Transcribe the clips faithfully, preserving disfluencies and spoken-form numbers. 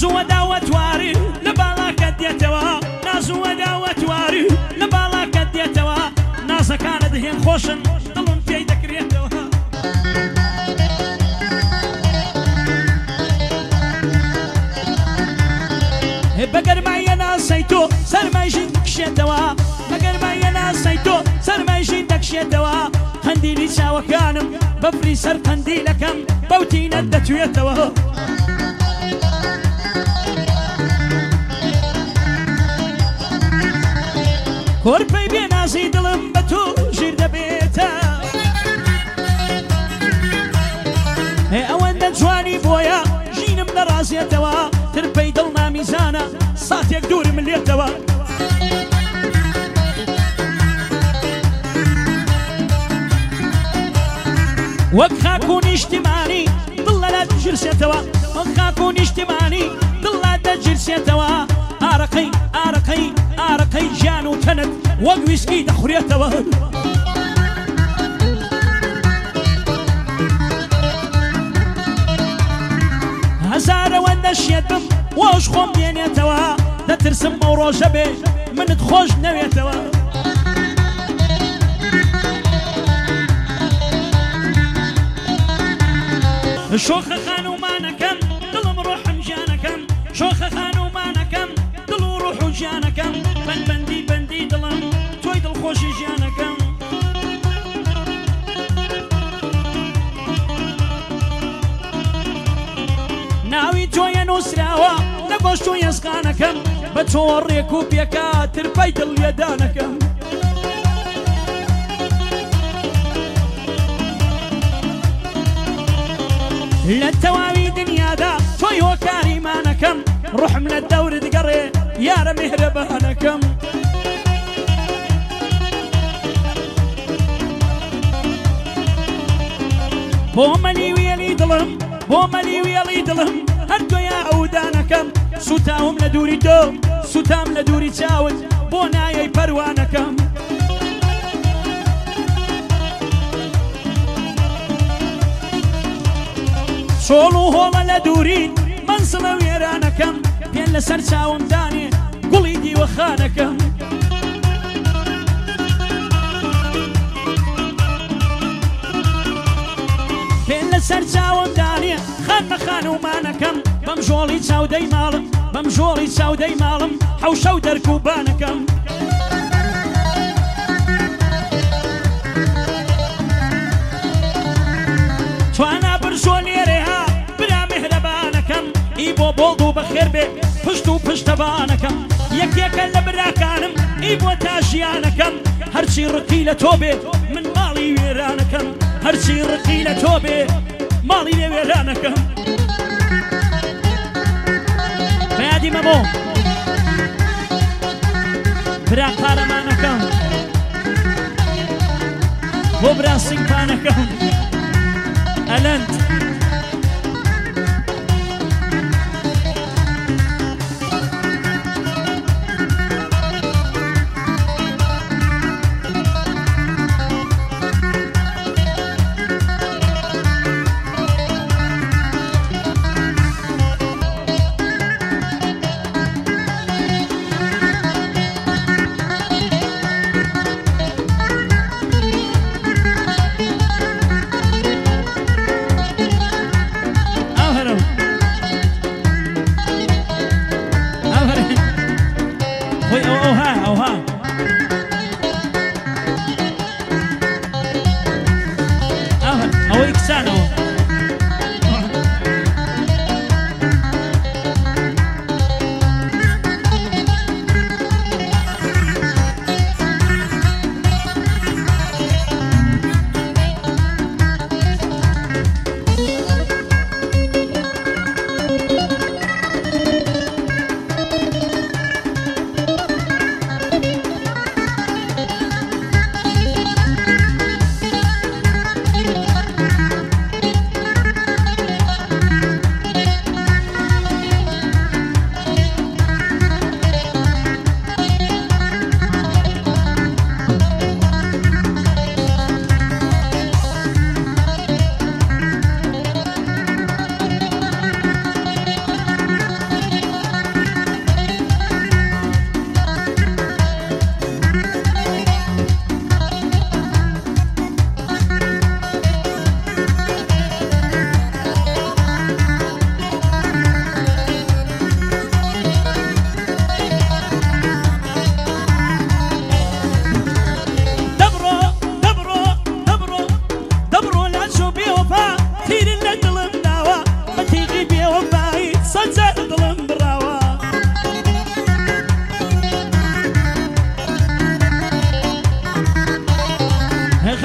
نازووە داوەتواری لە باڵاکەت دێتەوە نازووە داوەتواری لە باڵاکەت دێتەوە نازەکانت هێن خۆشن دڵم پێی دەکرێتەوە بەگەرمایە ناسەی تۆ سەرمایژین دەکشێتەوە بەگەرمایە ناسەی تۆ سەرمایژین دەکشێتەوە قەندیلی چاوەکانم بەفری سەر قەندیلەکەم بەوتینەت دەتوێتەوە کۆرپەی بێنازی دڵم بە تۆ ژیر دەبێتە ئەوەندە جوانی بۆیە ژینم نەڕازێتەوە ترپەی دڵ نامیزانە ساتێک دوورم لێتەوە وەک خاک و نیشتیمانی دڵ لەلا دەجرسێتەوە وەک خاک و نیشتیمانی دڵ لا دەجرسێتەوە ئارەقەی ئارەقەی ئارەقەی گیان و تەنت وەک ویسکی دەخورێتەوە هەزارەوەندە شێت بم وەش خۆم دێنێتەوە دەترسم ئەو ڕۆژە بێ منت خۆش نەوێتەوە شۆخە خانومانەکەم دڵم ڕۆحم گیانەکەم شۆخە خانومانەکەم دڵ و ڕۆح و گیانەکەم بەندبەندی بەندی دڵم تۆی دڵخۆشی ژیانەکەم ناوی تۆیە نووسراوە لە گۆشت و یێسقانەکەم بە تۆ ڕێک و پێکا ترپەی دڵ لێدانەکەم لە تەواوی دنیادا تۆی هۆکاریمانەکەم ڕوحم لە دەورت گەڕێ یارە میهرەبانەکەم بۆ مەلی وێڵی دڵم بۆ مەلی وێڵی دڵم هەردوویە ئەودانەکەم سوتاوم لە دووری تۆ سوتام لە دووری چاوت بۆ نایەی پەروانەکەم سۆڵ و هۆڵە لە دوورین منسڵە وێرانەکەم پێن لەسەر چاوم دانێ گوڵی دیوەخانەکەم پێن لەسەر چاوم دانێ خانمە خانومانەکەم بەم ژۆڵی چاودەی ماڵم بەم ژۆڵی چاودەی ماڵم حەوشە و دەرکوبانەکەم توانا برژۆ لێرەها برا میهرەبانەکەم ئی بۆ بۆڵ و بەخێر بێ پشت و پشتەبانەکەم یەکێکە لە براکانم ئی بۆ تا ژیانەکەم هەرچی ڕقی لە تۆ بێ من ماڵی وێرانەکەم هەرچی ڕقی لە تۆ بێ ماڵی لێ وێرانەکەم بەیادی مەمۆ برا قارەمانەکەم بۆ برا سینگپانەکەم ئەلەند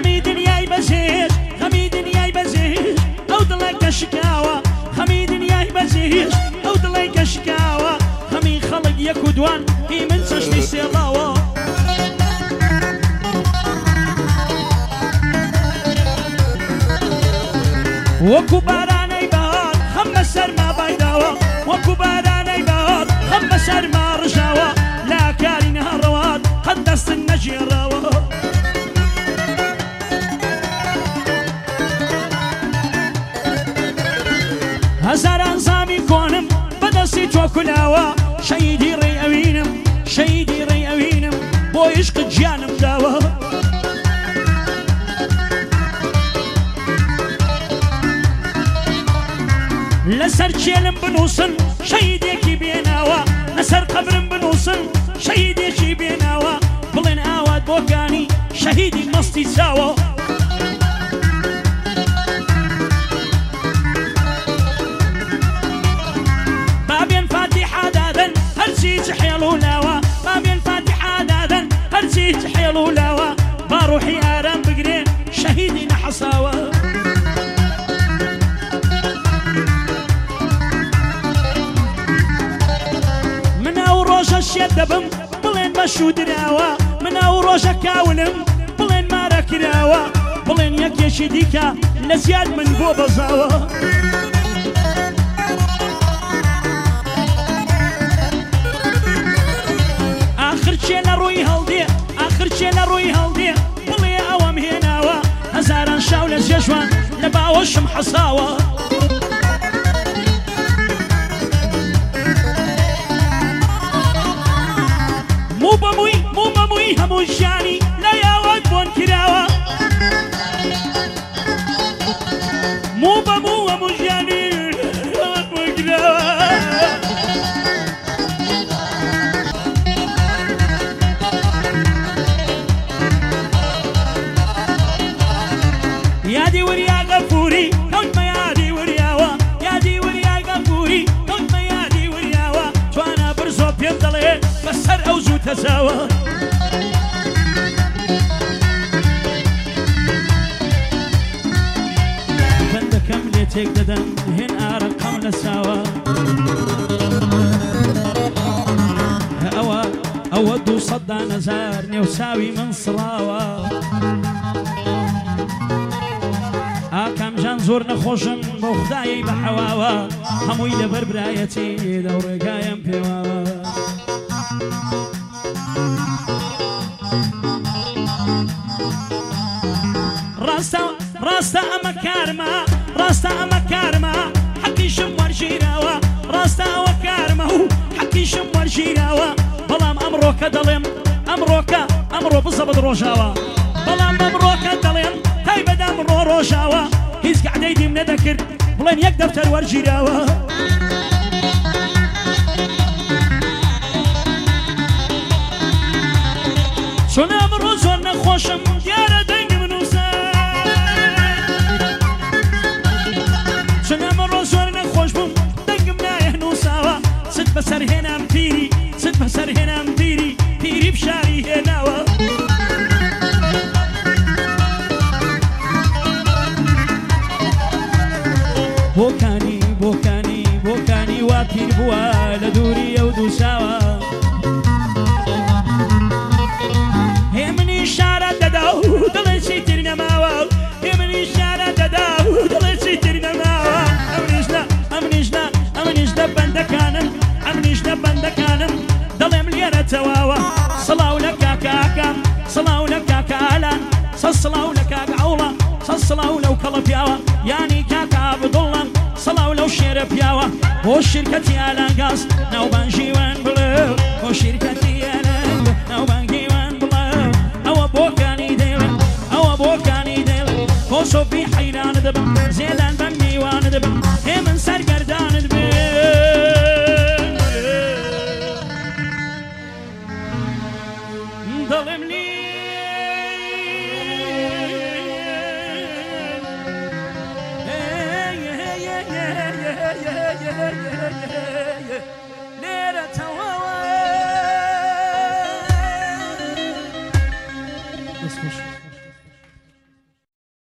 خەمی دنیای بەزێش خەمی دنیای بەزێش ئەو دڵێ کە شکاوە خەمی دنیای بەزێش ئەو دڵێ کە شکاوە خەمی خەڵک یەک و دوان هی من چەشتی سێڵاوە وەکو بارانەی بەهار خەم بەسەر ما بایداوە وەکو بارانەی بەهار خەم بەسەر ما ڕژاوە لا کاری نەهەڕەوات قەت دەستن نەژێڕاوە هەزاران زامی کۆنم بەدەستی تۆ کولاوە شەیدی ڕێی ئەوینم شەیدی ڕێی ئەوینم بۆ عیشقت گیانم داوە لەسەر کێلم بنووسن شەیدێکی بێناوە لەسەر قەبرم بنووسن شەیدێکی بێناوە بڵێن ئاوات بۆکانی شەهیدی مەستی چاوە بابێن فاتیحا دادەن هەرچی جحێڵ و لاوە بابێن فاتیحا دادەن هەرچی جحێڵ و لاوە با ڕوحی ئارام بگرێ شەهیدی نەحەساوە ڕۆژە شێت دەبم بڵێن بەشوو دراوە من ئەو ڕۆژە کاولم بڵێن مارە کراوە بڵێن یەکێکی دیکە لە زیاد من بۆ بەزاوە ئاخر چێ لە ڕووی هەڵدێ ئاخر چێ لە ڕووی هەڵدێ بڵێ ئەوەم هێناوە هەزاران شاو لە جێژوان لە باوەشم حەساوە مو بەمووی مو بەمووی هەموو ژیانی لە یاوەت بۆن کراوە مو بەموو هەموو ژیانی لەوەت بۆن کراوە یادی وریا غەفووری کەوتمە یادی وریاوە یادی وریا غەفووری کەوتمە یادی وریاوە توانە برزۆ پێم دەڵێ بەسەر ئەو زوو تەزاوە بەندەکەم لێ تێک دەدەن هێن ئارەقەم لە ساوە ئەوە ئەوە دوو سەد دانەزار نێو ساوی من سڵاوە ئاکام جان زۆر نەخۆشم بۆ خودایی بە حەواوە هەمووی لەبەر برایەتی دەو ڕێگایم پێواوە ڕاستە ئەمە کارمە ڕاستە ئەمە کارمە حەقیشم وەرگیراوە ڕاستە ئەوە کارمە و حەقیشم وەرگیراوە بەڵام ئەمڕۆکە دەڵێم ئەمڕۆکە ئەمڕۆ بزە بەد ڕۆژاوە بەڵام ئەمڕۆکە دەڵێم تایبەت ئەمڕۆ ڕۆژاوە هیچ گەعدەی دیم نەدەکرد بڵێن یەک دەفتەر وەرگیراوە چۆن ئەمڕۆ زۆر نەخۆشم دیارە دەنگم نووسە چۆن ئەمڕۆ زۆر نەخۆش بووم دەنگم نایە نووساوە چت بەسەر هێنام پیری چت بەسەر هێنام پیری پیری بشاری هێناوە بۆکانی بۆکانی بۆکانی وا پیر بووە لە دووری ئەو دووساوە هێ منی شارە دەدا و دڵێ چیتر نەماوە هێ منی شارە دەدا و دڵێ چیتر نەماوە ئەمنیشنە ئەمنیشنە ئەمنیشنە بەندەکانم ئەمنیشنە بەندەکانم دەڵێم لێرە تەواوە سڵاو لە کاکاکەم سڵاو لە کاکالان سەد سڵاو لە کاک عەوڵە سەد سڵاو لەو کەڵە پیاوە یانی کاکا بەدڵڵەم سڵاو لەو شێرە پیاوە بۆ شیرکەتی ئالانگاز ناوبانگی وان بڵێ بۆ شیرکەتی ئالانگ ناوبانگی وان بڵێ ئەوە بۆکانی دێڵن ئەوە بۆکانی دێڵن بۆ سۆفی حەیرانە دەبم زێدان بەم میوانە دەبم هێ من سەرگەردانت بێ دڵم لێ yeah, yeah, yeah, yeah, yeah, yeah.